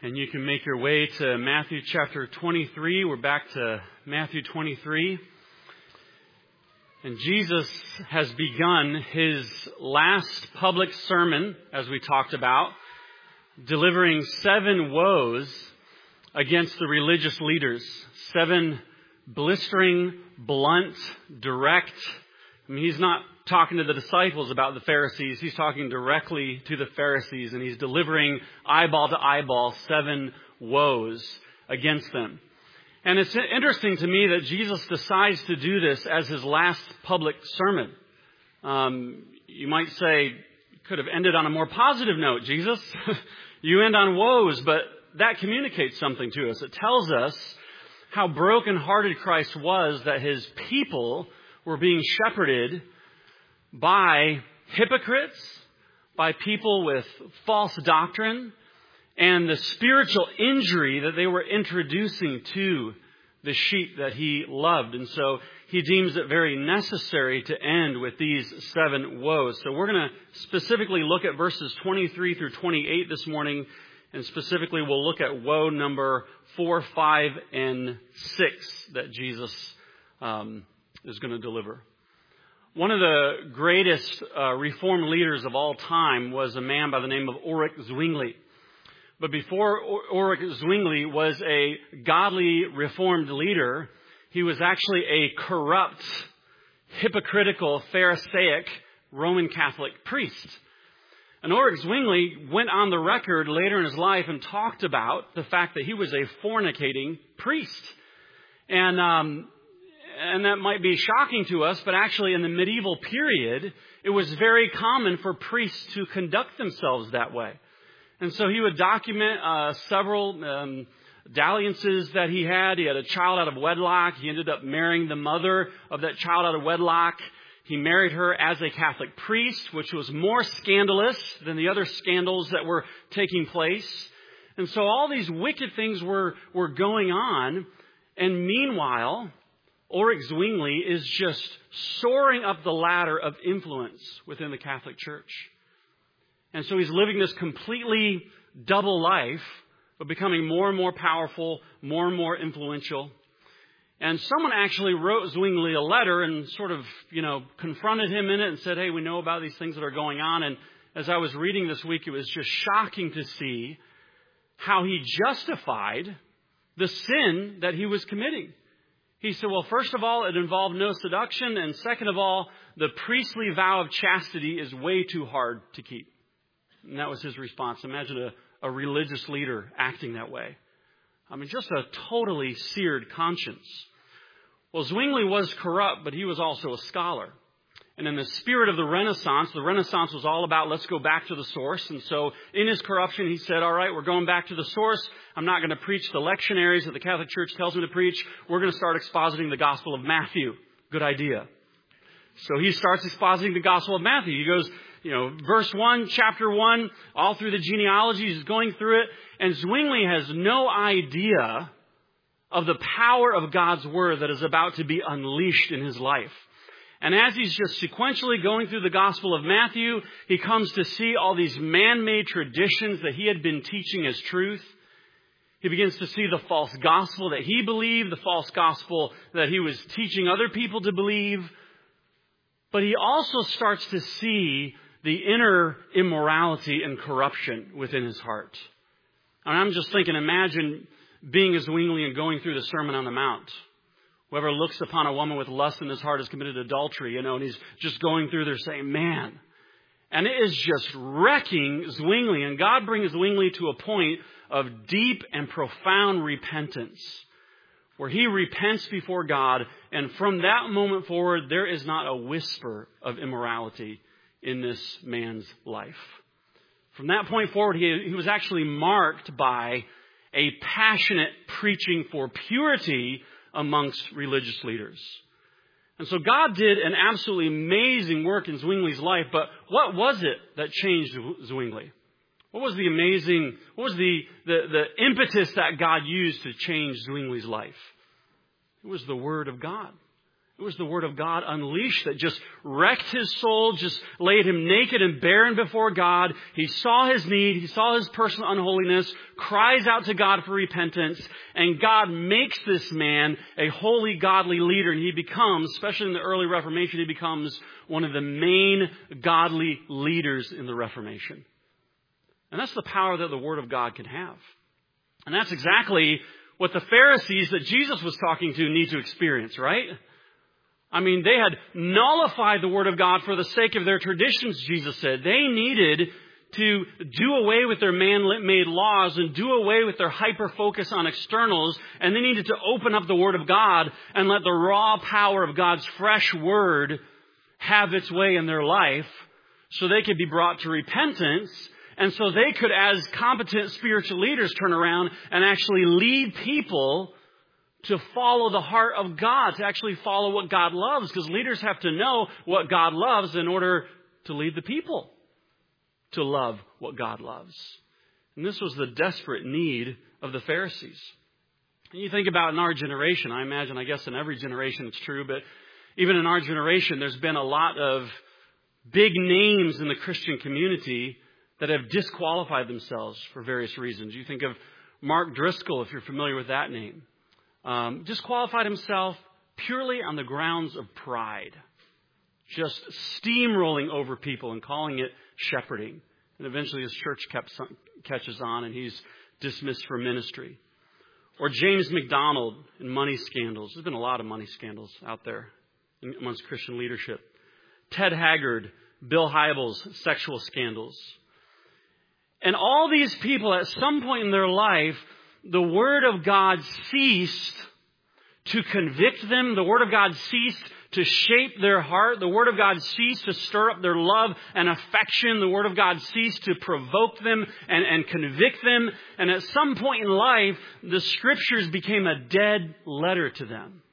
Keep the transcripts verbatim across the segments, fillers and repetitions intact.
And you can make your way to Matthew chapter twenty-three. We're back to Matthew twenty-three. And Jesus has begun his last public sermon, as we talked about, delivering seven woes against the religious leaders. Seven blistering, blunt, direct. I mean, he's not talking to the disciples about the Pharisees. He's talking directly to the Pharisees, and he's delivering eyeball to eyeball seven woes against them. And it's interesting to me that Jesus decides to do this as his last public sermon. Um, you might say, could have ended on a more positive note, Jesus. You end on woes, but that communicates something to us. It tells us how brokenhearted Christ was, that his people were being shepherded by hypocrites, by people with false doctrine, and the spiritual injury that they were introducing to the sheep that he loved. And so he deems it very necessary to end with these seven woes. So we're going to specifically look at verses twenty-three through twenty-eight this morning, and specifically we'll look at woe number four, five, and six that Jesus um, is going to deliver. One of the greatest uh, Reformed leaders of all time was a man by the name of Ulrich Zwingli. But before Ulrich Zwingli was a godly Reformed leader, he was actually a corrupt, hypocritical, Pharisaic Roman Catholic priest. And Ulrich Zwingli went on the record later in his life and talked about the fact that he was a fornicating priest. And um And that might be shocking to us, but actually in the medieval period, it was very common for priests to conduct themselves that way. And so he would document uh, several um, dalliances that he had. He had a child out of wedlock. He ended up marrying the mother of that child out of wedlock. He married her as a Catholic priest, which was more scandalous than the other scandals that were taking place. And so all these wicked things were, were going on. And meanwhile, Ulrich Zwingli is just soaring up the ladder of influence within the Catholic Church. And so he's living this completely double life, but becoming more and more powerful, more and more influential. And someone actually wrote Zwingli a letter and sort of, you know, confronted him in it and said, hey, we know about these things that are going on. And as I was reading this week, it was just shocking to see how he justified the sin that he was committing. He said, well, first of all, it involved no seduction. And second of all, the priestly vow of chastity is way too hard to keep. And that was his response. Imagine a, a religious leader acting that way. I mean, just a totally seared conscience. Well, Zwingli was corrupt, but he was also a scholar. And in the spirit of the Renaissance, the Renaissance was all about let's go back to the source. And so in his corruption, he said, all right, we're going back to the source. I'm not going to preach the lectionaries that the Catholic Church tells me to preach. We're going to start expositing the Gospel of Matthew. Good idea. So he starts expositing the Gospel of Matthew. He goes, you know, verse one, chapter one, all through the genealogy. He's going through it. And Zwingli has no idea of the power of God's Word that is about to be unleashed in his life. And as he's just sequentially going through the Gospel of Matthew, he comes to see all these man-made traditions that he had been teaching as truth. He begins to see the false gospel that he believed, the false gospel that he was teaching other people to believe. But he also starts to see the inner immorality and corruption within his heart. And I'm just thinking, imagine being a Zwingli and going through the Sermon on the Mount. Whoever looks upon a woman with lust in his heart has committed adultery, you know, and he's just going through there saying, man. And it is just wrecking Zwingli. And God brings Zwingli to a point of deep and profound repentance, where he repents before God. And from that moment forward, there is not a whisper of immorality in this man's life. From that point forward, he, he was actually marked by a passionate preaching for purity amongst religious leaders. And so God did an absolutely amazing work in Zwingli's life, but what was it that changed Zwingli? What was the amazing, what was the, the, the impetus that God used to change Zwingli's life? It was the Word of God. It It was the Word of God unleashed that just wrecked his soul, just laid him naked and barren before God. He saw his need. He saw his personal unholiness, cries out to God for repentance, and God makes this man a holy, godly leader. And he becomes, especially in the early Reformation, he becomes one of the main godly leaders in the Reformation. And that's the power that the Word of God can have. And that's exactly what the Pharisees that Jesus was talking to need to experience, right? I mean, they had nullified the Word of God for the sake of their traditions, Jesus said. They needed to do away with their man-made laws and do away with their hyper-focus on externals. And they needed to open up the Word of God and let the raw power of God's fresh Word have its way in their life so they could be brought to repentance. And so they could, as competent spiritual leaders, turn around and actually lead people to follow the heart of God, to actually follow what God loves, because leaders have to know what God loves in order to lead the people to love what God loves. And this was the desperate need of the Pharisees. And you think about in our generation, I imagine, I guess in every generation it's true, but even in our generation, there's been a lot of big names in the Christian community that have disqualified themselves for various reasons. You think of Mark Driscoll, if you're familiar with that name. Um, disqualified himself purely on the grounds of pride. Just steamrolling over people and calling it shepherding. And eventually his church kept some, catches on and he's dismissed from ministry. Or James MacDonald in money scandals. There's been a lot of money scandals out there amongst Christian leadership. Ted Haggard, Bill Hybels, sexual scandals. And all these people at some point in their life, the Word of God ceased to convict them. The Word of God ceased to shape their heart. The Word of God ceased to stir up their love and affection. The Word of God ceased to provoke them and, and convict them. And at some point in life, the Scriptures became a dead letter to them.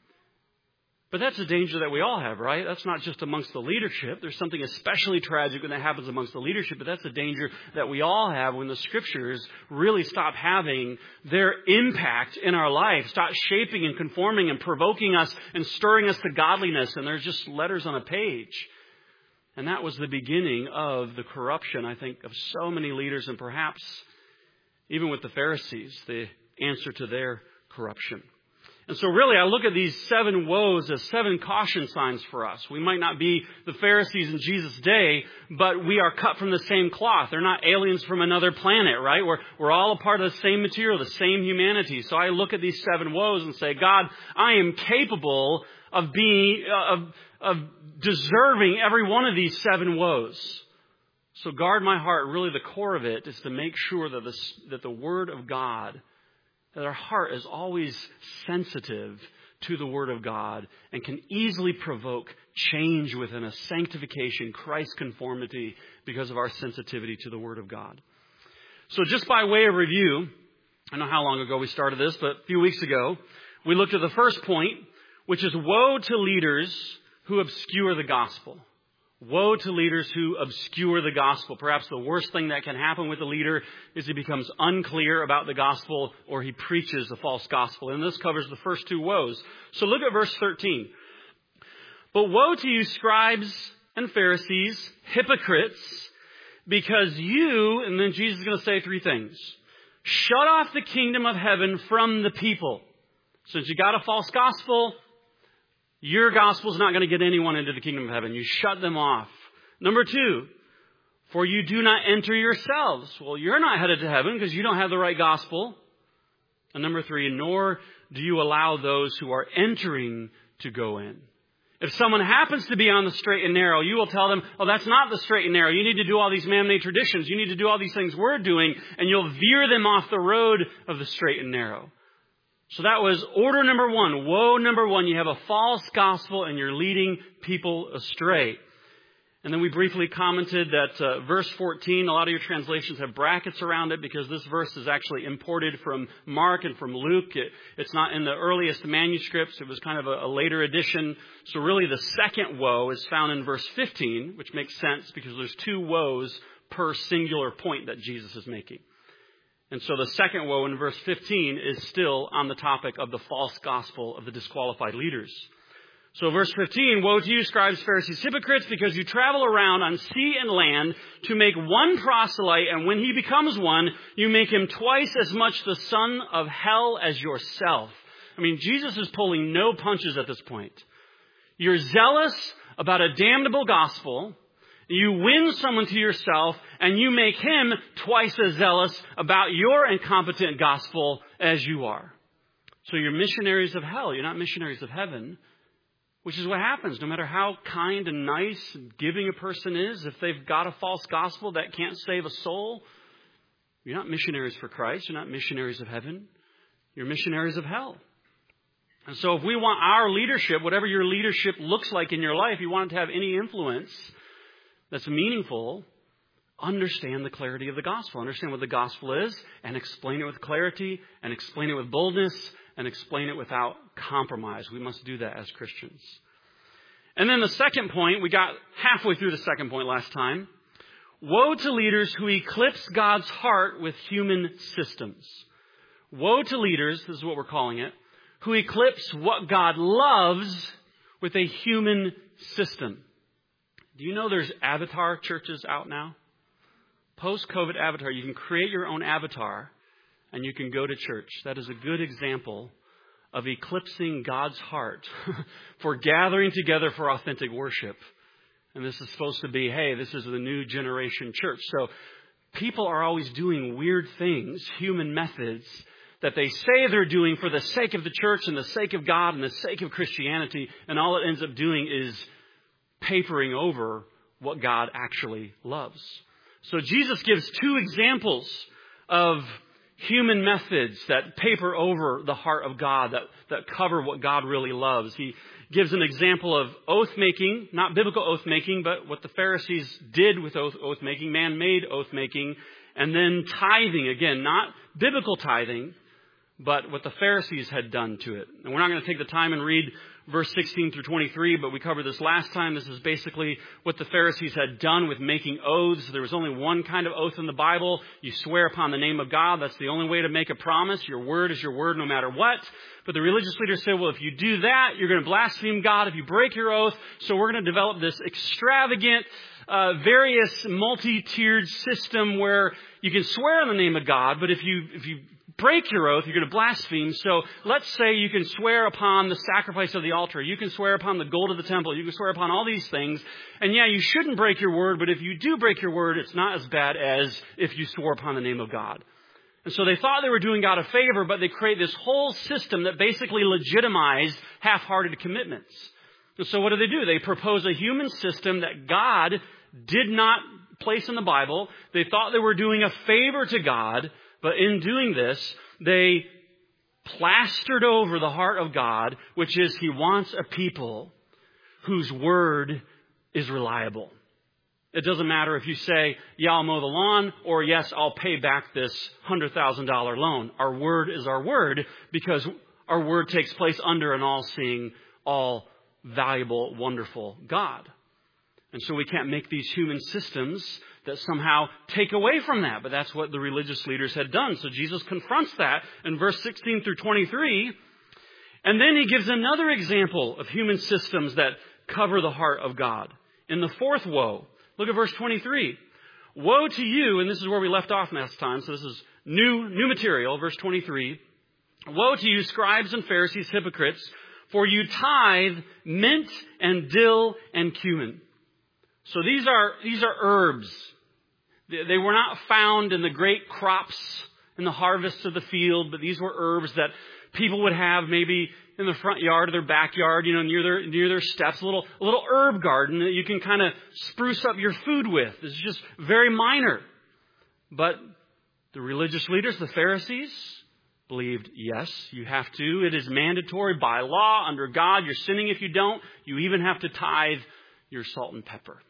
But that's a danger that we all have, right? That's not just amongst the leadership. There's something especially tragic when that happens amongst the leadership, but that's a danger that we all have when the Scriptures really stop having their impact in our life, stop shaping and conforming and provoking us and stirring us to godliness, and they're just letters on a page. And that was the beginning of the corruption, I think, of so many leaders, and perhaps even with the Pharisees, the answer to their corruption. And so really, I look at these seven woes as seven caution signs for us. We might not be the Pharisees in Jesus' day, but we are cut from the same cloth. They're not aliens from another planet, right? We're, we're all a part of the same material, the same humanity. So I look at these seven woes and say, God, I am capable of being, of, of deserving every one of these seven woes. So guard my heart. Really, the core of it is to make sure that the, that the Word of God, that our heart is always sensitive to the Word of God and can easily provoke change within us, sanctification, Christ conformity, because of our sensitivity to the Word of God. So just by way of review, I don't know how long ago we started this, but a few weeks ago, we looked at the first point, which is woe to leaders who obscure the gospel. Woe to leaders who obscure the gospel. Perhaps the worst thing that can happen with a leader is he becomes unclear about the gospel or he preaches a false gospel. And this covers the first two woes. So look at verse thirteen. But woe to you, scribes and Pharisees, hypocrites, because you, and then Jesus is going to say three things. Shut off the kingdom of heaven from the people. Since you got a false gospel, your gospel is not going to get anyone into the kingdom of heaven. You shut them off. Number two, for you do not enter yourselves. Well, you're not headed to heaven because you don't have the right gospel. And number three, nor do you allow those who are entering to go in. If someone happens to be on the straight and narrow, you will tell them, oh, that's not the straight and narrow. You need to do all these man-made traditions. You need to do all these things we're doing, and you'll veer them off the road of the straight and narrow. So that was order number one. Woe number one. You have a false gospel and you're leading people astray. And then we briefly commented that uh, verse fourteen, a lot of your translations have brackets around it because this verse is actually imported from Mark and from Luke. It, it's not in the earliest manuscripts. It was kind of a, a later edition. So really the second woe is found in verse fifteen, which makes sense because there's two woes per singular point that Jesus is making. And so the second woe in verse fifteen is still on the topic of the false gospel of the disqualified leaders. So verse fifteen, woe to you, scribes, Pharisees, hypocrites, because you travel around on sea and land to make one proselyte, and when he becomes one, you make him twice as much the son of hell as yourself. I mean, Jesus is pulling no punches at this point. You're zealous about a damnable gospel. You win someone to yourself, and you make him twice as zealous about your incompetent gospel as you are. So you're missionaries of hell. You're not missionaries of heaven, which is what happens. No matter how kind and nice and giving a person is, if they've got a false gospel that can't save a soul, you're not missionaries for Christ. You're not missionaries of heaven. You're missionaries of hell. And so if we want our leadership, whatever your leadership looks like in your life, you want it to have any influence that's meaningful, understand the clarity of the gospel. Understand what the gospel is and explain it with clarity and explain it with boldness and explain it without compromise. We must do that as Christians. And then the second point, we got halfway through the second point last time. Woe to leaders who eclipse God's heart with human systems. Woe to leaders, this is what we're calling it, who eclipse what God loves with a human system. Do you know there's avatar churches out now? Post-COVID avatar. You can create your own avatar and you can go to church. That is a good example of eclipsing God's heart for gathering together for authentic worship. And this is supposed to be, hey, this is the new generation church. So people are always doing weird things, human methods, that they say they're doing for the sake of the church and the sake of God and the sake of Christianity. And all it ends up doing is papering over what God actually loves. So Jesus gives two examples of human methods that paper over the heart of God, that, that cover what God really loves. He gives an example of oath-making, not biblical oath-making, but what the Pharisees did with oath, oath-making, man-made oath-making, and then tithing, again, not biblical tithing, but what the Pharisees had done to it. And we're not going to take the time and read verse sixteen through twenty-three, but we covered this last time. This is basically what the Pharisees had done with making oaths. There was only one kind of oath in the Bible. You swear upon the name of God. That's the only way to make a promise. Your word is your word no matter what. But the religious leaders said, well, if you do that, you're going to blaspheme God if you break your oath. So we're going to develop this extravagant, uh, various multi-tiered system where you can swear in the name of God, but if you, if you break your oath, you're going to blaspheme. So let's say you can swear upon the sacrifice of the altar. You can swear upon the gold of the temple. You can swear upon all these things. And yeah, you shouldn't break your word, but if you do break your word, it's not as bad as if you swore upon the name of God. And so they thought they were doing God a favor, but they create this whole system that basically legitimized half-hearted commitments. And so what do they do? They propose a human system that God did not place in the Bible. They thought they were doing a favor to God. But in doing this, they plastered over the heart of God, which is He wants a people whose word is reliable. It doesn't matter if you say, yeah, I'll mow the lawn, or yes, I'll pay back this one hundred thousand dollars loan. Our word is our word because our word takes place under an all-seeing, all-valuable, wonderful God. And so we can't make these human systems that somehow take away from that. But that's what the religious leaders had done. So Jesus confronts that in verse sixteen through twenty-three. And then He gives another example of human systems that cover the heart of God. In the fourth woe, look at verse twenty-three. Woe to you, and this is where we left off last time, so this is new, new material, verse twenty-three. Woe to you, scribes and Pharisees, hypocrites, for you tithe mint and dill and cumin. So these are, these are herbs. They were not found in the great crops in the harvests of the field, but these were herbs that people would have maybe in the front yard or their backyard, you know, near their, near their steps, a little, a little herb garden that you can kind of spruce up your food with. It's just very minor. But the religious leaders, the Pharisees, believed, yes, you have to. It is mandatory by law under God. You're sinning if you don't. You even have to tithe your salt and pepper.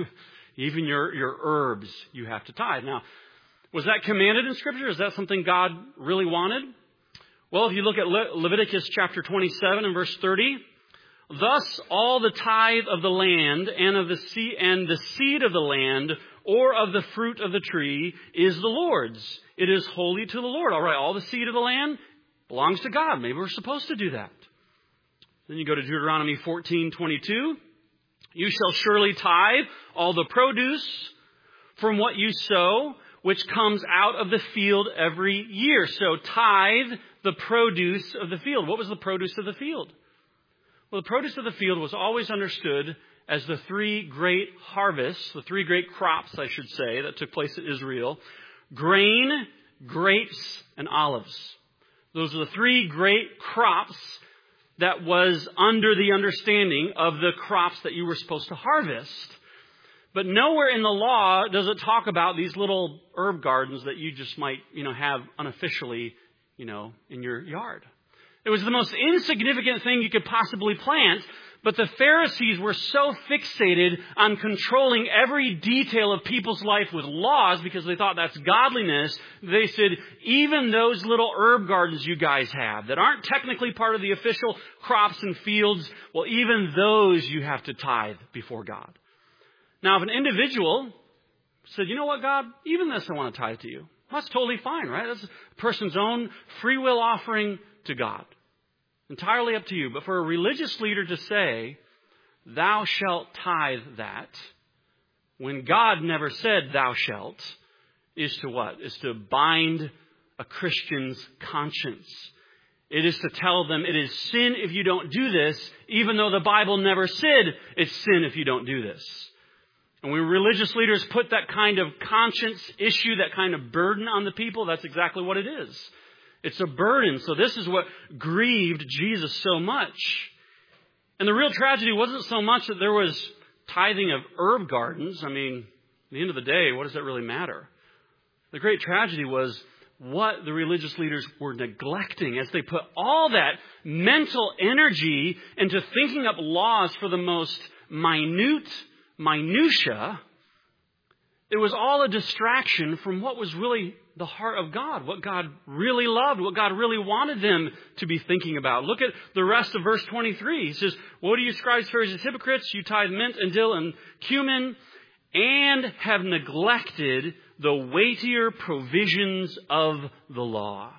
Even your, your herbs, you have to tithe. Now, was that commanded in Scripture? Is that something God really wanted? Well, if you look at Le- Leviticus chapter twenty-seven and verse thirty, thus all the tithe of the land and of the seed and the seed of the land or of the fruit of the tree is the Lord's. It is holy to the Lord. All right, all the seed of the land belongs to God. Maybe we're supposed to do that. Then you go to Deuteronomy fourteen twenty-two. You shall surely tithe all the produce from what you sow, which comes out of the field every year. So tithe the produce of the field. What was the produce of the field? Well, the produce of the field was always understood as the three great harvests, the three great crops, I should say, that took place in Israel. Grain, grapes, and olives. Those are the three great crops that was under the understanding of the crops that you were supposed to harvest. But nowhere in the law does it talk about these little herb gardens that you just might, you know, have unofficially, you know, in your yard. It was the most insignificant thing you could possibly plant. But the Pharisees were so fixated on controlling every detail of people's life with laws because they thought that's godliness. They said, even those little herb gardens you guys have that aren't technically part of the official crops and fields, well, even those you have to tithe before God. Now, if an individual said, you know what, God, even this I want to tithe to you. That's totally fine, right? That's a person's own free will offering to God. Entirely up to you. But for a religious leader to say, thou shalt tithe that, when God never said thou shalt, is to what? Is to bind a Christian's conscience. It is to tell them it is sin if you don't do this, even though the Bible never said it's sin if you don't do this. And when religious leaders put that kind of conscience issue, that kind of burden on the people, that's exactly what it is. It's a burden. So this is what grieved Jesus so much. And the real tragedy wasn't so much that there was tithing of herb gardens. I mean, at the end of the day, what does that really matter? The great tragedy was what the religious leaders were neglecting as they put all that mental energy into thinking up laws for the most minute minutia. It was all a distraction from what was really the heart of God, what God really loved, what God really wanted them to be thinking about. Look at the rest of verse twenty-three. He says, what do you scribes, Pharisees, hypocrites? You tithe mint and dill and cumin and have neglected the weightier provisions of the law.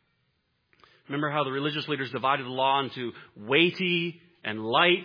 Remember how the religious leaders divided the law into weighty and light?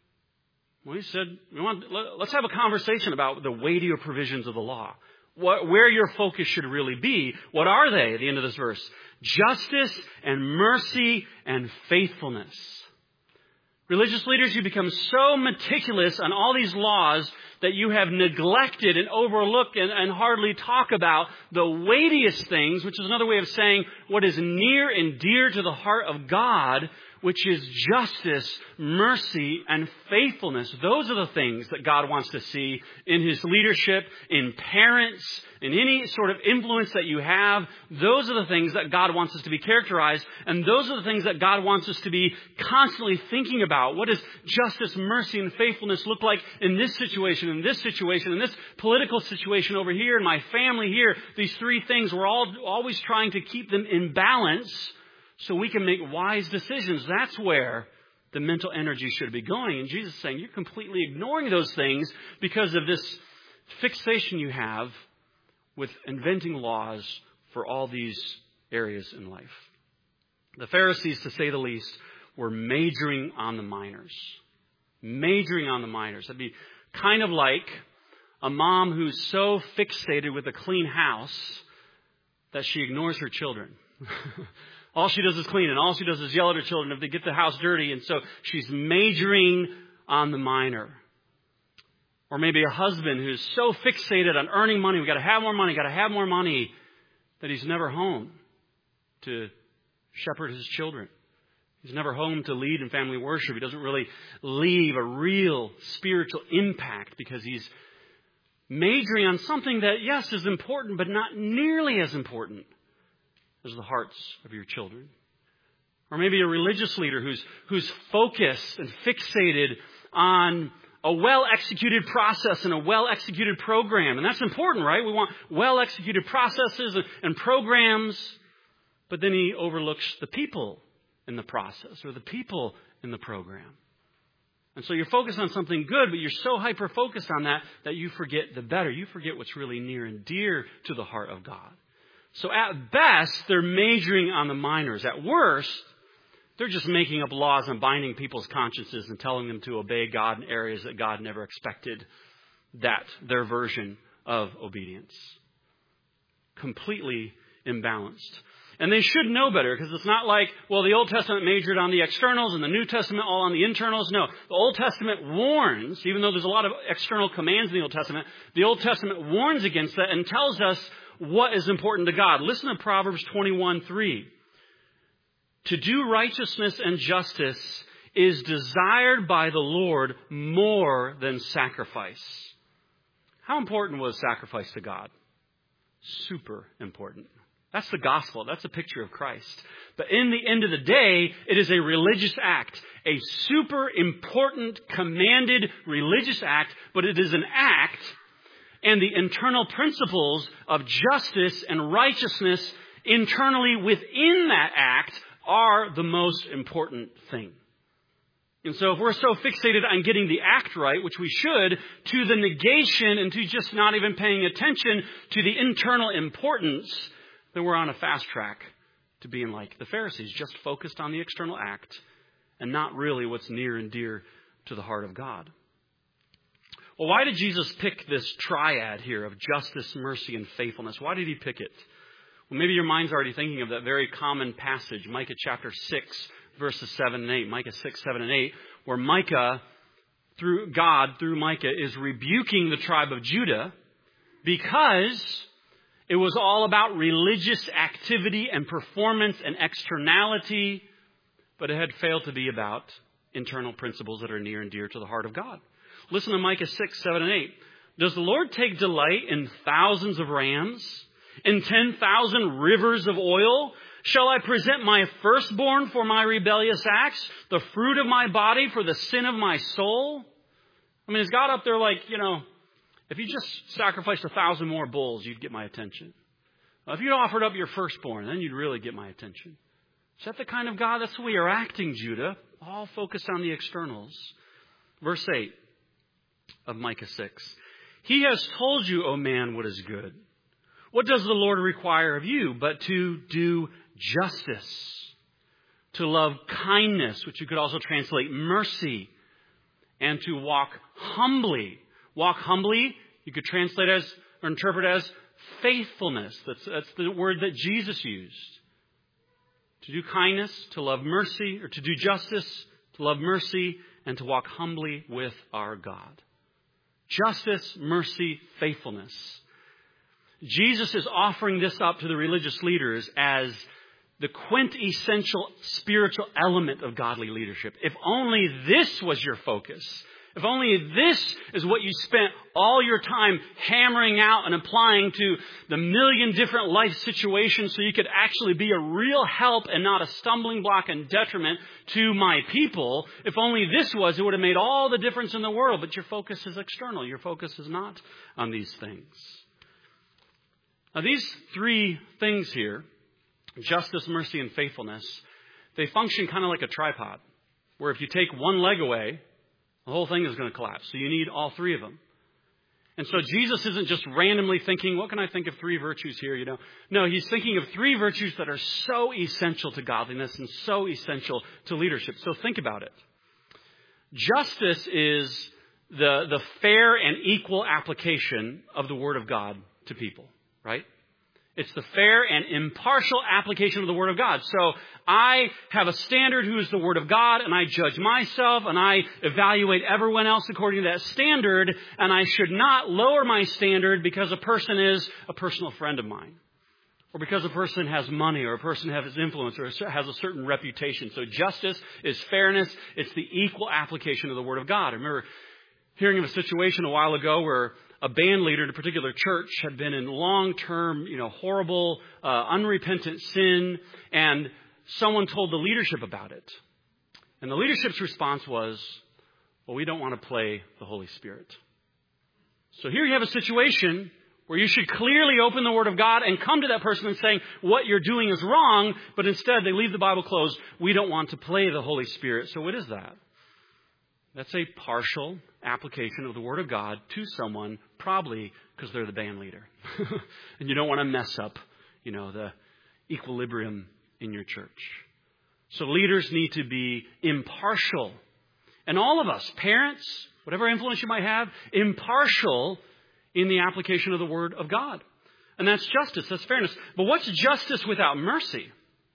Well, he said, we want, let's have a conversation about the weightier provisions of the law. What, where your focus should really be. What are they at the end of this verse? Justice and mercy and faithfulness. Religious leaders, you become so meticulous on all these laws that you have neglected and overlooked and, and hardly talk about the weightiest things, which is another way of saying what is near and dear to the heart of God, which is justice, mercy, and faithfulness. Those are the things that God wants to see in His leadership, in parents, in any sort of influence that you have. Those are the things that God wants us to be characterized. And those are the things that God wants us to be constantly thinking about. What does justice, mercy, and faithfulness look like in this situation, in this situation, in this political situation over here, in my family here? These three things, we're all always trying to keep them in balance so we can make wise decisions. That's where the mental energy should be going. And Jesus is saying, you're completely ignoring those things because of this fixation you have with inventing laws for all these areas in life. The Pharisees, to say the least, were majoring on the minors. Majoring on the minors. That'd be kind of like a mom who's so fixated with a clean house that she ignores her children. All she does is clean, and all she does is yell at her children if they get the house dirty. And so she's majoring on the minor. Or maybe a husband who's so fixated on earning money, we got to have more money, got to have more money, that he's never home to shepherd his children. He's never home to lead in family worship. He doesn't really leave a real spiritual impact because he's majoring on something that, yes, is important, but not nearly as important as the hearts of your children. Or maybe a religious leader who's who's focused and fixated on a well-executed process and a well-executed program. And that's important, right? We want well-executed processes and, and programs. But then he overlooks the people in the process or the people in the program. And so you're focused on something good, but you're so hyper-focused on that that you forget the better. You forget what's really near and dear to the heart of God. So at best, they're majoring on the minors. At worst, They're just making up laws and binding people's consciences and telling them to obey God in areas that God never expected that, their version of obedience. Completely imbalanced. And they should know better, because it's not like, well, the Old Testament majored on the externals and the New Testament all on the internals. No, the Old Testament warns, even though there's a lot of external commands in the Old Testament, the Old Testament warns against that and tells us what is important to God. Listen to Proverbs twenty-one three. To do righteousness and justice is desired by the Lord more than sacrifice. How important was sacrifice to God? Super important. That's the gospel. That's a picture of Christ. But in the end of the day, it is a religious act. A super important, commanded religious act. But it is an act, and the internal principles of justice and righteousness internally within that act are the most important thing. And so if we're so fixated on getting the act right, which we should, to the negation and to just not even paying attention to the internal importance, then we're on a fast track to being like the Pharisees, just focused on the external act and not really what's near and dear to the heart of God. Well, why did Jesus pick this triad here of justice, mercy, and faithfulness? Why did he pick it? Well, maybe your mind's already thinking of that very common passage, Micah chapter six, verses seven and eight. Micah six, seven, and eight, where Micah, through God, through Micah, is rebuking the tribe of Judah because it was all about religious activity and performance and externality, but it had failed to be about internal principles that are near and dear to the heart of God. Listen to Micah six, seven, and eight. Does the Lord take delight in thousands of rams, in ten thousand rivers of oil? Shall I present my firstborn for my rebellious acts, the fruit of my body for the sin of my soul? I mean, is God up there like, you know, if you just sacrificed a thousand more bulls, you'd get my attention. Well, if you offered up your firstborn, then you'd really get my attention. Is that the kind of God? That's the way you're acting, Judah. All focused on the externals. Verse eight of Micah six. He has told you, O man, what is good. What does the Lord require of you but to do justice, to love kindness, which you could also translate mercy, and to walk humbly. Walk humbly, you could translate as or interpret as faithfulness. That's, that's the word that Jesus used. To do kindness, to love mercy, or to do justice, to love mercy, and to walk humbly with our God. Justice, mercy, faithfulness. Jesus is offering this up to the religious leaders as the quintessential spiritual element of godly leadership. If only this was your focus, if only this is what you spent all your time hammering out and applying to the million different life situations so you could actually be a real help and not a stumbling block and detriment to my people, if only this was, it would have made all the difference in the world. But your focus is external. Your focus is not on these things. Now, these three things here, justice, mercy, and faithfulness, they function kind of like a tripod, where if you take one leg away, the whole thing is going to collapse. So you need all three of them. And so Jesus isn't just randomly thinking, what can I think of three virtues here, you know? No, he's thinking of three virtues that are so essential to godliness and so essential to leadership. So think about it. Justice is the, the fair and equal application of the Word of God to people, right? It's the fair and impartial application of the Word of God. So I have a standard who is the Word of God, and I judge myself, and I evaluate everyone else according to that standard, and I should not lower my standard because a person is a personal friend of mine, or because a person has money, or a person has influence, or has a certain reputation. So justice is fairness. It's the equal application of the Word of God. I remember hearing of a situation a while ago where a band leader in a particular church had been in long-term, you know, horrible, uh, unrepentant sin, and someone told the leadership about it. And the leadership's response was, well, we don't want to play the Holy Spirit. So here you have a situation where you should clearly open the Word of God and come to that person and saying, what you're doing is wrong, but instead they leave the Bible closed. We don't want to play the Holy Spirit. So what is that? That's a partial application of the Word of God to someone, probably because they're the band leader. And you don't want to mess up, you know, the equilibrium in your church. So leaders need to be impartial. And all of us, parents, whatever influence you might have, impartial in the application of the Word of God. And that's justice, that's fairness. But what's justice without mercy?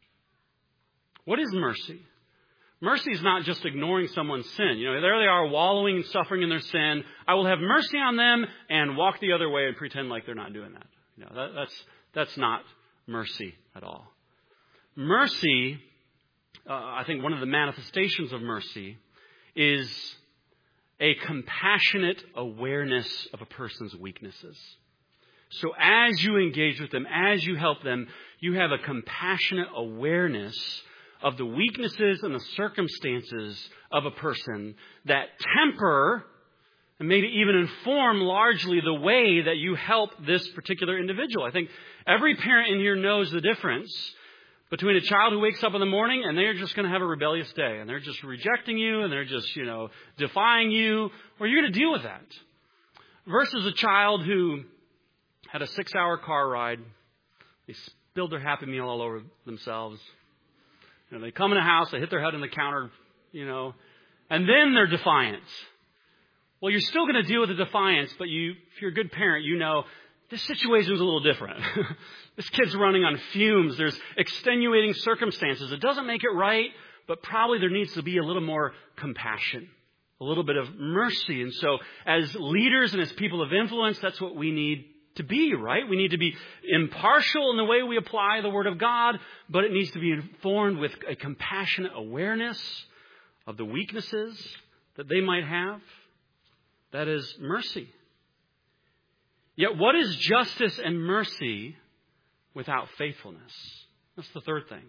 What is mercy? Mercy is not just ignoring someone's sin. You know, there they are wallowing and suffering in their sin. I will have mercy on them and walk the other way and pretend like they're not doing that. You know, that, that's that's not mercy at all. Mercy, uh, I think one of the manifestations of mercy is a compassionate awareness of a person's weaknesses. So as you engage with them, as you help them, you have a compassionate awareness of the weaknesses and the circumstances of a person that temper and maybe even inform largely the way that you help this particular individual. I think every parent in here knows the difference between a child who wakes up in the morning and they're just going to have a rebellious day and they're just rejecting you and they're just, you know, defying you, or you're going to deal with that, versus a child who had a six-hour car ride. They spilled their Happy Meal all over themselves. You know, they come in the house, they hit their head on the counter, you know, and then they're defiant. Well, you're still going to deal with the defiance, but you, if you're a good parent, you know this situation is a little different. This kid's running on fumes. There's extenuating circumstances. It doesn't make it right, but probably there needs to be a little more compassion, a little bit of mercy. And so as leaders and as people of influence, that's what we need to be, right? We need to be impartial in the way we apply the Word of God, but it needs to be informed with a compassionate awareness of the weaknesses that they might have. That is mercy. Yet what is justice and mercy without faithfulness? That's the third thing.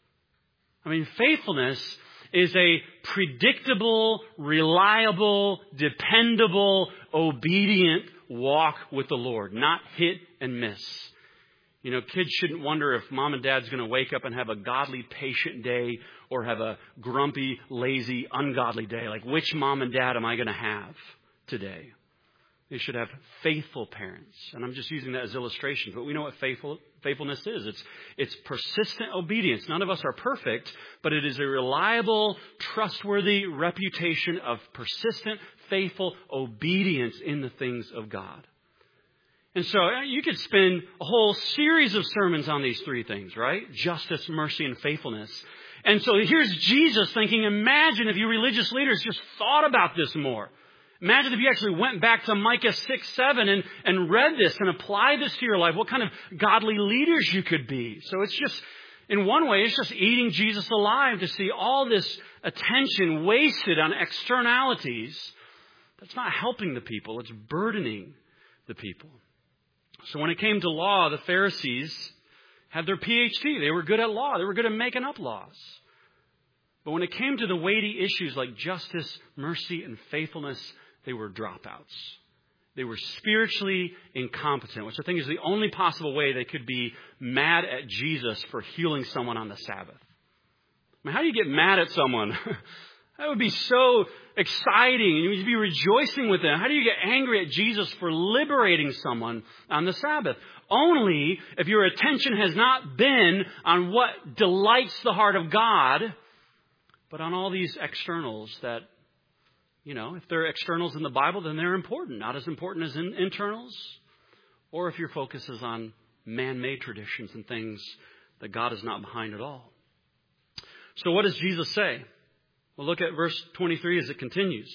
I mean, faithfulness is a predictable, reliable, dependable, obedient walk with the Lord, not hit and miss. You know, kids shouldn't wonder if mom and dad's going to wake up and have a godly, patient day or have a grumpy, lazy, ungodly day. Like, which mom and dad am I going to have today? They should have faithful parents. And I'm just using that as illustrations, but we know what faithful faithfulness is. It's it's persistent obedience. None of us are perfect, but it is a reliable, trustworthy reputation of persistent, faithful obedience in the things of God. And so you could spend a whole series of sermons on these three things, right? Justice, mercy, and faithfulness. And so here's Jesus thinking, imagine if you religious leaders just thought about this more. Imagine if you actually went back to Micah six, seven and, and read this and applied this to your life, what kind of godly leaders you could be. So it's just, in one way, it's just eating Jesus alive to see all this attention wasted on externalities. That's not helping the people. It's burdening the people. So when it came to law, the Pharisees had their P H D. They were good at law. They were good at making up laws. But when it came to the weighty issues like justice, mercy, and faithfulness, they were dropouts. They were spiritually incompetent, which I think is the only possible way they could be mad at Jesus for healing someone on the Sabbath. I mean, how do you get mad at someone? That would be so exciting, and you'd be rejoicing with them. How do you get angry at Jesus for liberating someone on the Sabbath? Only if your attention has not been on what delights the heart of God, but on all these externals that, you know, if they're externals in the Bible, then they're important. Not as important as in internals. Or if your focus is on man-made traditions and things that God is not behind at all. So what does Jesus say? Well, look at verse twenty-three as it continues.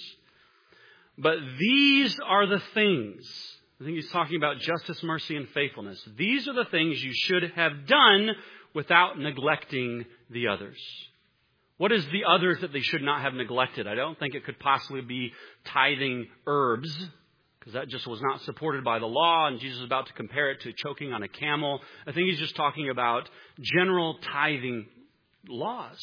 But these are the things. I think he's talking about justice, mercy, and faithfulness. These are the things you should have done without neglecting the others. What is the others that they should not have neglected? I don't think it could possibly be tithing herbs, because that just was not supported by the law, and Jesus is about to compare it to choking on a camel. I think he's just talking about general tithing laws.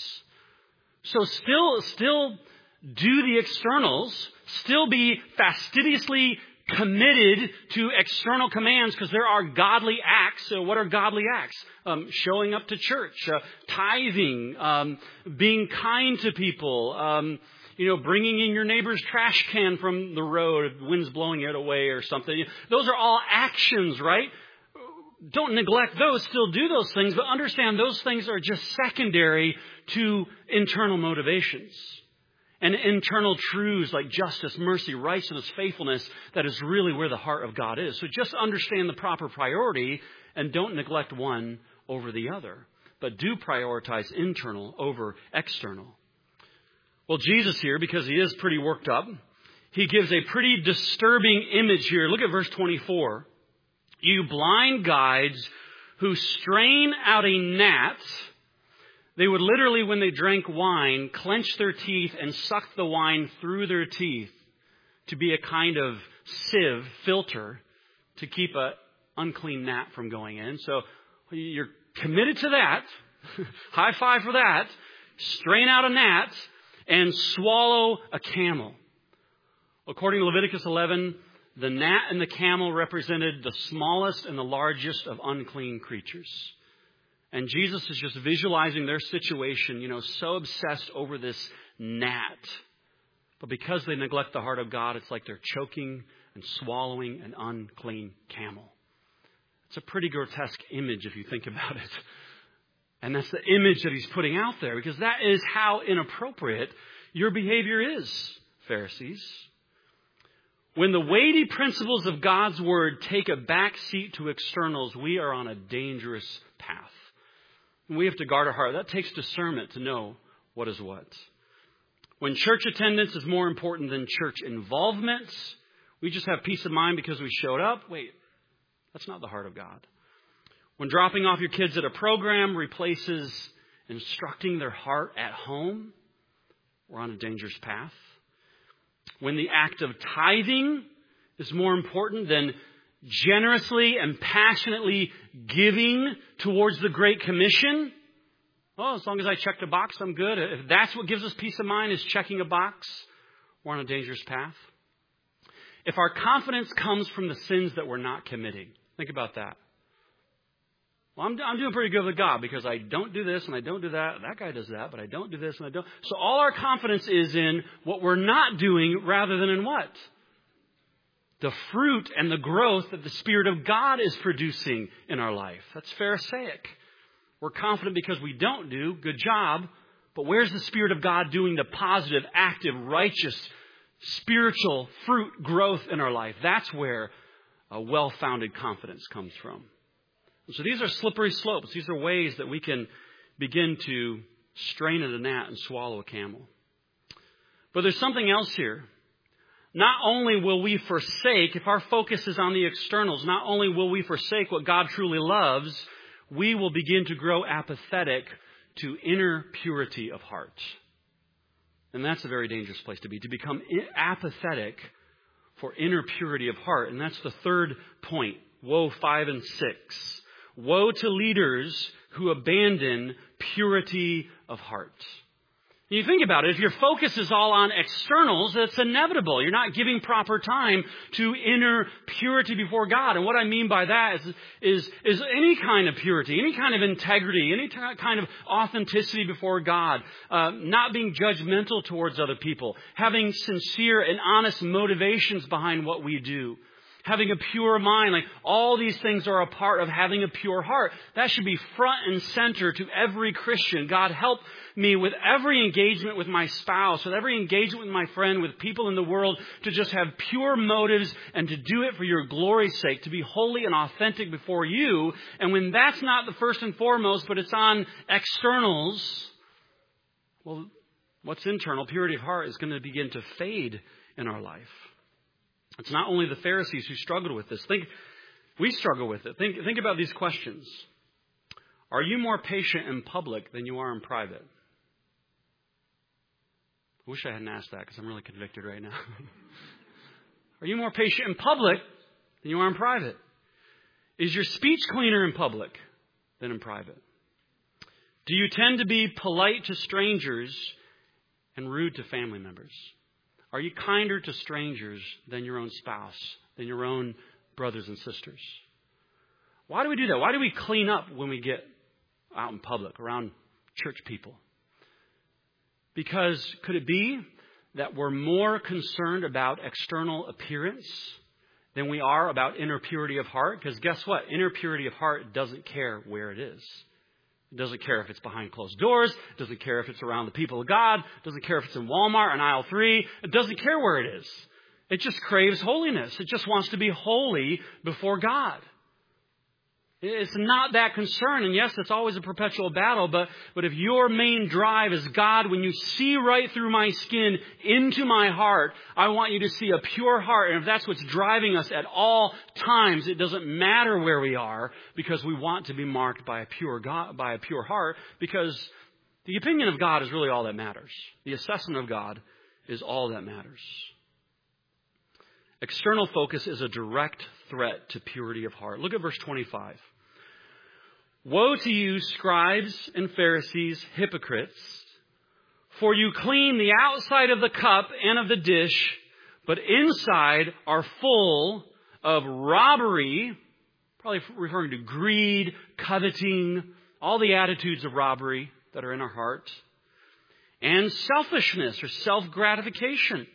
So still, still do the externals, still be fastidiously committed to external commands, because there are godly acts. So what are godly acts? Um, showing up to church, uh, tithing, um, being kind to people, um, you know, bringing in your neighbor's trash can from the road if the wind's blowing it away or something. Those are all actions, right? don't neglect those, still do those things, but understand those things are just secondary to internal motivations and internal truths like justice, mercy, righteousness, faithfulness. That is really where the heart of God is. So just understand the proper priority and don't neglect one over the other, but do prioritize internal over external. Well, Jesus here, because he is pretty worked up, he gives a pretty disturbing image here. Look at verse twenty-four. You blind guides who strain out a gnat. They would literally, when they drank wine, clench their teeth and suck the wine through their teeth to be a kind of sieve, filter, to keep an unclean gnat from going in. So you're committed to that. High five for that. Strain out a gnat and swallow a camel. According to Leviticus eleven, the gnat and the camel represented the smallest and the largest of unclean creatures. And Jesus is just visualizing their situation, you know, so obsessed over this gnat. But because they neglect the heart of God, it's like they're choking and swallowing an unclean camel. It's a pretty grotesque image if you think about it. And that's the image that he's putting out there, because that is how inappropriate your behavior is, Pharisees. When the weighty principles of God's word take a back seat to externals, we are on a dangerous path. And we have to guard our heart. That takes discernment to know what is what. When church attendance is more important than church involvement, we just have peace of mind because we showed up. Wait, that's not the heart of God. When dropping off your kids at a program replaces instructing their heart at home, we're on a dangerous path. When the act of tithing is more important than generously and passionately giving towards the Great Commission, oh, as long as I checked a box, I'm good. If that's what gives us peace of mind, is checking a box, we're on a dangerous path. If our confidence comes from the sins that we're not committing, think about that. Well, I'm, I'm doing pretty good with God because I don't do this and I don't do that. That guy does that, but I don't do this and I don't. So all our confidence is in what we're not doing rather than in what? The fruit and the growth that the Spirit of God is producing in our life. That's Pharisaic. We're confident because we don't do. Good job. But where's the Spirit of God doing the positive, active, righteous, spiritual fruit growth in our life? That's where a well-founded confidence comes from. So these are slippery slopes. These are ways that we can begin to strain at a gnat and swallow a camel. But there's something else here. Not only will we forsake, if our focus is on the externals, not only will we forsake what God truly loves, we will begin to grow apathetic to inner purity of heart. And that's a very dangerous place to be, to become apathetic for inner purity of heart. And that's the third point. Woe five and six. Woe to leaders who abandon purity of heart. You think about it, if your focus is all on externals, it's inevitable. You're not giving proper time to inner purity before God. And what I mean by that is, is, is any kind of purity, any kind of integrity, any t- kind of authenticity before God, uh, not being judgmental towards other people, having sincere and honest motivations behind what we do. Having a pure mind, like all these things are a part of having a pure heart. That should be front and center to every Christian. God, help me with every engagement with my spouse, with every engagement with my friend, with people in the world, to just have pure motives and to do it for your glory's sake, to be holy and authentic before you. And when that's not the first and foremost, but it's on externals, well, what's internal, purity of heart, is going to begin to fade in our life. It's not only the Pharisees who struggled with this. Think, we struggle with it. Think, think about these questions. Are you more patient in public than you are in private? I wish I hadn't asked that because I'm really convicted right now. Are you more patient in public than you are in private? Is your speech cleaner in public than in private? Do you tend to be polite to strangers and rude to family members? Are you kinder to strangers than your own spouse, than your own brothers and sisters? Why do we do that? Why do we clean up when we get out in public, around church people? Because could it be that we're more concerned about external appearance than we are about inner purity of heart. Because guess what? Inner purity of heart doesn't care where it is. It doesn't care if it's behind closed doors. It doesn't care if it's around the people of God. It doesn't care if it's in Walmart in aisle three. It doesn't care where it is. It just craves holiness. It just wants to be holy before God. It's not that concern. And yes, it's always a perpetual battle. But, but if your main drive is God, when you see right through my skin into my heart, I want you to see a pure heart. And if that's what's driving us at all times, it doesn't matter where we are, because we want to be marked by a pure God, by a pure heart, because the opinion of God is really all that matters. The assessment of God is all that matters. External focus is a direct threat to purity of heart. Look at verse twenty-five. Woe to you, scribes and Pharisees, hypocrites, for you clean the outside of the cup and of the dish, but inside are full of robbery, probably referring to greed, coveting, all the attitudes of robbery that are in our heart, and selfishness or self-gratification.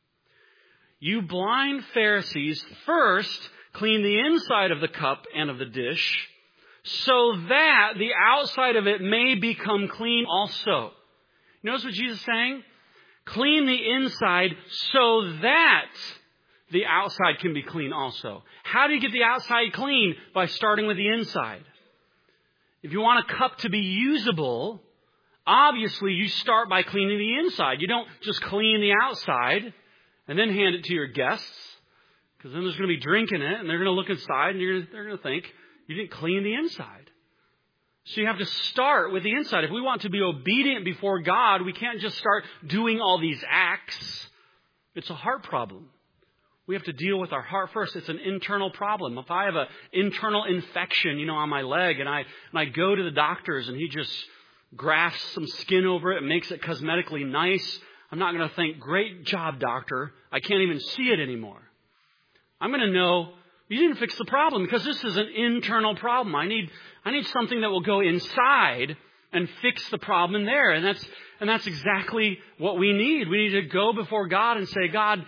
You blind Pharisees, first clean the inside of the cup and of the dish, so that the outside of it may become clean also. Notice what Jesus is saying? Clean the inside so that the outside can be clean also. How do you get the outside clean? By starting with the inside. If you want a cup to be usable, obviously you start by cleaning the inside. You don't just clean the outside and then hand it to your guests, because then there's going to be drink in it, and they're going to look inside, and you're going to, they're going to think, you didn't clean the inside. So you have to start with the inside. If we want to be obedient before God, we can't just start doing all these acts. It's a heart problem. We have to deal with our heart first. It's an internal problem. If I have an internal infection, you know, on my leg, and I and I go to the doctors, and he just grafts some skin over it and makes it cosmetically nice, I'm not going to think, great job, doctor. I can't even see it anymore. I'm going to know you didn't fix the problem, because this is an internal problem. I need I need something that will go inside and fix the problem in there. And that's and that's exactly what we need. We need to go before God and say, God,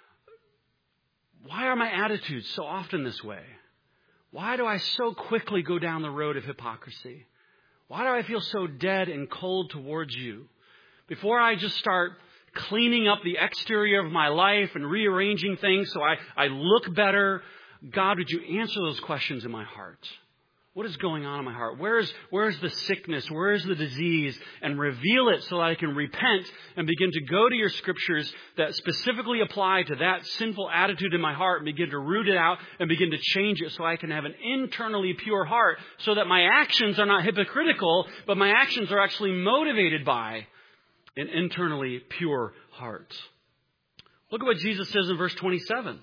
why are my attitudes so often this way? Why do I so quickly go down the road of hypocrisy? Why do I feel so dead and cold towards you? Before I just start cleaning up the exterior of my life and rearranging things so I, I look better, God, would you answer those questions in my heart? What is going on in my heart? Where's, where's the sickness? Where's the disease? And reveal it so that I can repent and begin to go to your scriptures that specifically apply to that sinful attitude in my heart, and begin to root it out and begin to change it so I can have an internally pure heart, so that my actions are not hypocritical, but my actions are actually motivated by an internally pure heart. Look at what Jesus says in verse twenty-seven.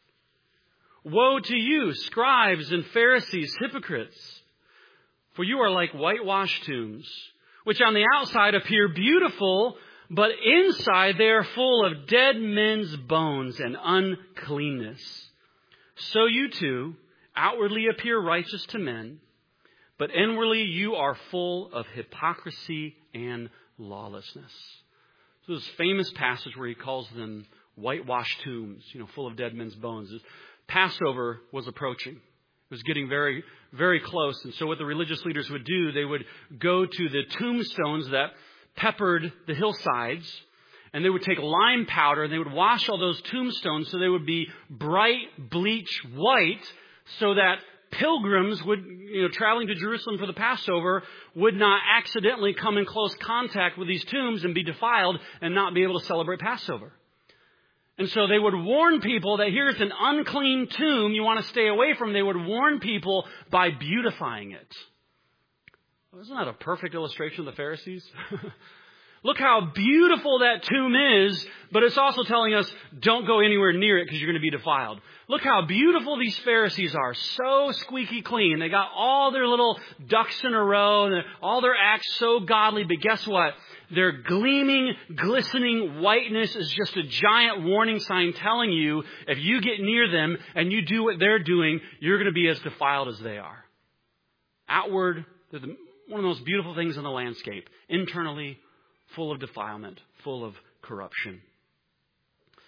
Woe to you, scribes and Pharisees, hypocrites, for you are like whitewashed tombs, which on the outside appear beautiful, but inside they are full of dead men's bones and uncleanness. So you too outwardly appear righteous to men, but inwardly you are full of hypocrisy and lawlessness. So this famous passage where he calls them whitewashed tombs, you know, full of dead men's bones. Passover was approaching. It was getting very, very close. And so what the religious leaders would do, they would go to the tombstones that peppered the hillsides, and they would take lime powder and they would wash all those tombstones so they would be bright, bleach white, so that pilgrims would, you know, traveling to Jerusalem for the Passover would not accidentally come in close contact with these tombs and be defiled and not be able to celebrate Passover. And so they would warn people that here's an unclean tomb you want to stay away from. They would warn people by beautifying it. Well, isn't that a perfect illustration of the Pharisees? Look how beautiful that tomb is, but it's also telling us don't go anywhere near it because you're going to be defiled. Look how beautiful these Pharisees are. So squeaky clean. They got all their little ducks in a row, and all their acts so godly. But guess what? Their gleaming, glistening whiteness is just a giant warning sign telling you if you get near them and you do what they're doing, you're going to be as defiled as they are. Outward, they're the, one of the most beautiful things in the landscape. Internally, full of defilement, full of corruption.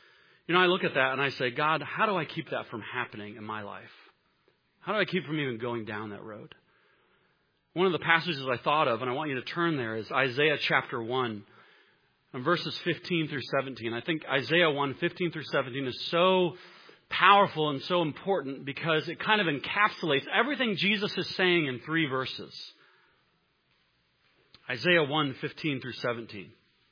You know, I look at that and I say, God, how do I keep that from happening in my life? How do I keep from even going down that road? One of the passages I thought of, and I want you to turn there, is Isaiah chapter one, and verses fifteen through seventeen. I think Isaiah one, fifteen through seventeen is so powerful and so important because it kind of encapsulates everything Jesus is saying in three verses. Isaiah one, fifteen through seventeen.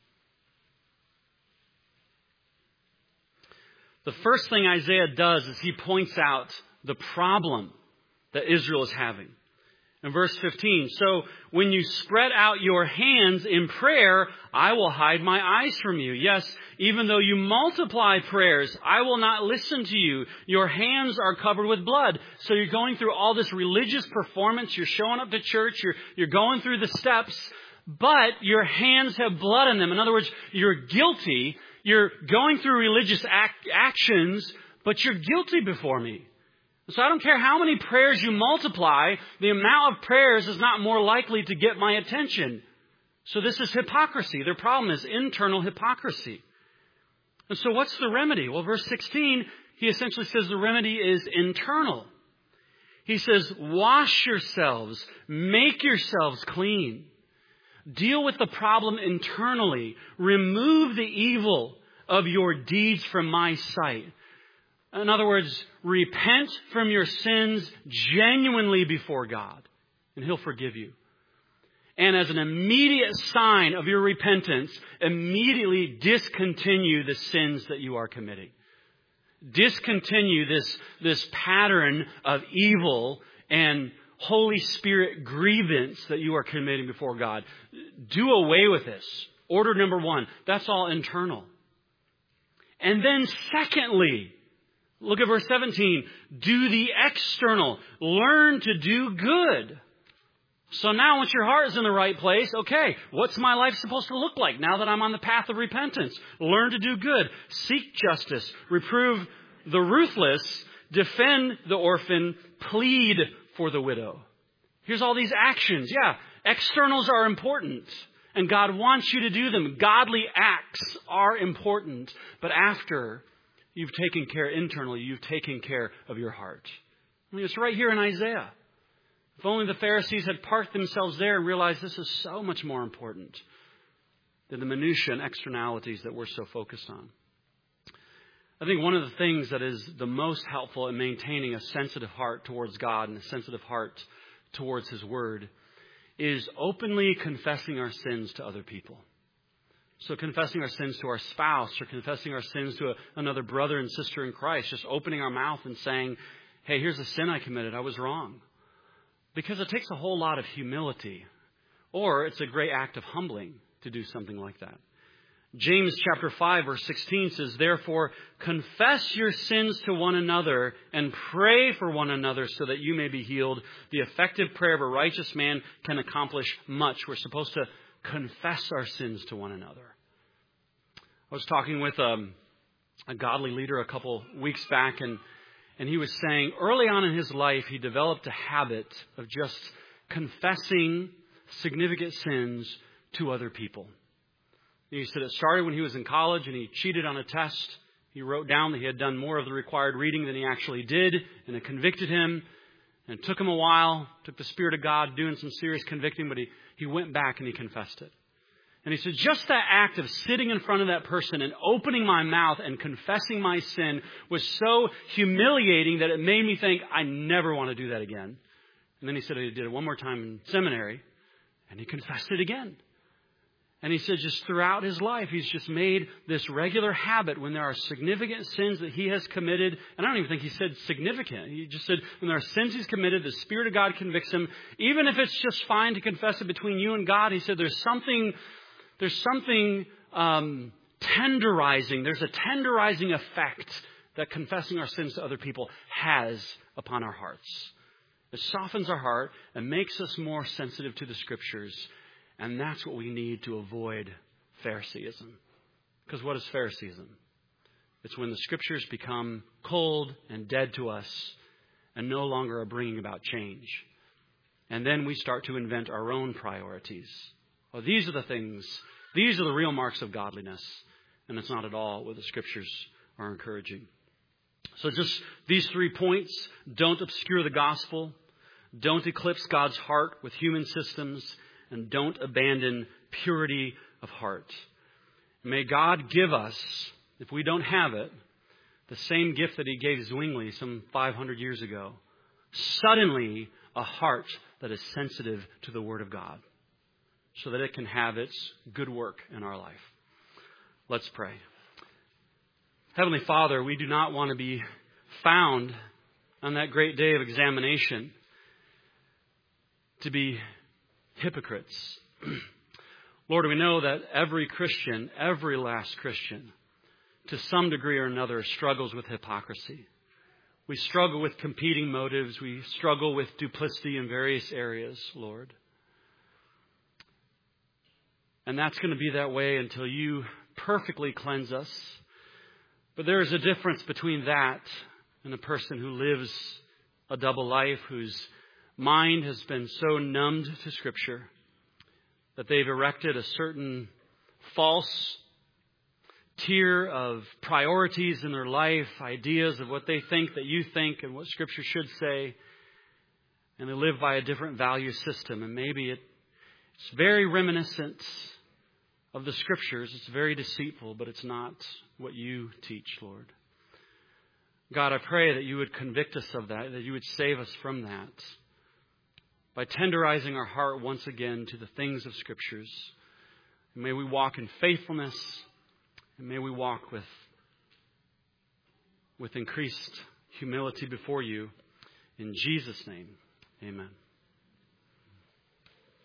The first thing Isaiah does is he points out the problem that Israel is having. In verse fifteen, so when you spread out your hands in prayer, I will hide my eyes from you. Yes, even though you multiply prayers, I will not listen to you. Your hands are covered with blood. So you're going through all this religious performance. You're showing up to church. You're, you're going through the steps, but your hands have blood in them. In other words, you're guilty. You're going through religious act, actions, but you're guilty before me. So I don't care how many prayers you multiply, the amount of prayers is not more likely to get my attention. So this is hypocrisy. Their problem is internal hypocrisy. And so what's the remedy? Well, verse sixteen, he essentially says the remedy is internal. He says, wash yourselves, make yourselves clean. Deal with the problem internally. Remove the evil of your deeds from my sight. In other words, repent from your sins genuinely before God, and He'll forgive you. And as an immediate sign of your repentance, immediately discontinue the sins that you are committing. Discontinue this, this pattern of evil and Holy Spirit grievance that you are committing before God. Do away with this. Order number one. That's all internal. And then secondly, look at verse seventeen. Do the external. Learn to do good. So now once your heart is in the right place, okay, what's my life supposed to look like now that I'm on the path of repentance? Learn to do good. Seek justice. Reprove the ruthless. Defend the orphan. Plead for the widow. Here's all these actions. Yeah, externals are important. And God wants you to do them. Godly acts are important. But after you've taken care internally, you've taken care of your heart. I mean, it's right here in Isaiah. If only the Pharisees had parked themselves there and realized this is so much more important than the minutiae and externalities that we're so focused on. I think one of the things that is the most helpful in maintaining a sensitive heart towards God and a sensitive heart towards His Word is openly confessing our sins to other people. So confessing our sins to our spouse or confessing our sins to a, another brother and sister in Christ, just opening our mouth and saying, hey, here's a sin I committed. I was wrong. Because it takes a whole lot of humility, or it's a great act of humbling to do something like that. James chapter five verse sixteen says, therefore, confess your sins to one another and pray for one another so that you may be healed. The effective prayer of a righteous man can accomplish much. We're supposed to confess our sins to one another. I was talking with um, a godly leader a couple weeks back, and, and he was saying early on in his life, he developed a habit of just confessing significant sins to other people. He said it started when he was in college and he cheated on a test. He wrote down that he had done more of the required reading than he actually did, and it convicted him. And it took him a while, took the Spirit of God doing some serious convicting, but he, he went back and he confessed it. And he said, just that act of sitting in front of that person and opening my mouth and confessing my sin was so humiliating that it made me think, I never want to do that again. And then he said he did it one more time in seminary, and he confessed it again. And he said just throughout his life, he's just made this regular habit when there are significant sins that he has committed. And I don't even think he said significant. He just said when there are sins he's committed, the Spirit of God convicts him. Even if it's just fine to confess it between you and God, he said there's something, there's something um, tenderizing. There's a tenderizing effect that confessing our sins to other people has upon our hearts. It softens our heart and makes us more sensitive to the Scriptures. And that's what we need to avoid Phariseeism. Because what is Phariseeism? It's when the Scriptures become cold and dead to us and no longer are bringing about change. And then we start to invent our own priorities. Well, these are the things, these are the real marks of godliness. And it's not at all what the Scriptures are encouraging. So just these three points: don't obscure the gospel, don't eclipse God's heart with human systems, and don't abandon purity of heart. May God give us, if we don't have it, the same gift that He gave Zwingli some five hundred years ago. Suddenly, a heart that is sensitive to the Word of God, so that it can have its good work in our life. Let's pray. Heavenly Father, we do not want to be found on that great day of examination to be hypocrites. Lord, we know that every Christian, every last Christian, to some degree or another, struggles with hypocrisy. We struggle with competing motives. We struggle with duplicity in various areas, Lord. And that's going to be that way until you perfectly cleanse us. But there is a difference between that and a person who lives a double life, whose mind has been so numbed to Scripture that they've erected a certain false tier of priorities in their life, ideas of what they think that you think and what Scripture should say, and they live by a different value system. And maybe it, it's very reminiscent of the Scriptures. It's very deceitful, but it's not what you teach, Lord. God, I pray that you would convict us of that, that you would save us from that by tenderizing our heart once again to the things of Scriptures. And may we walk in faithfulness, and may we walk with, with increased humility before you. In Jesus' name, amen.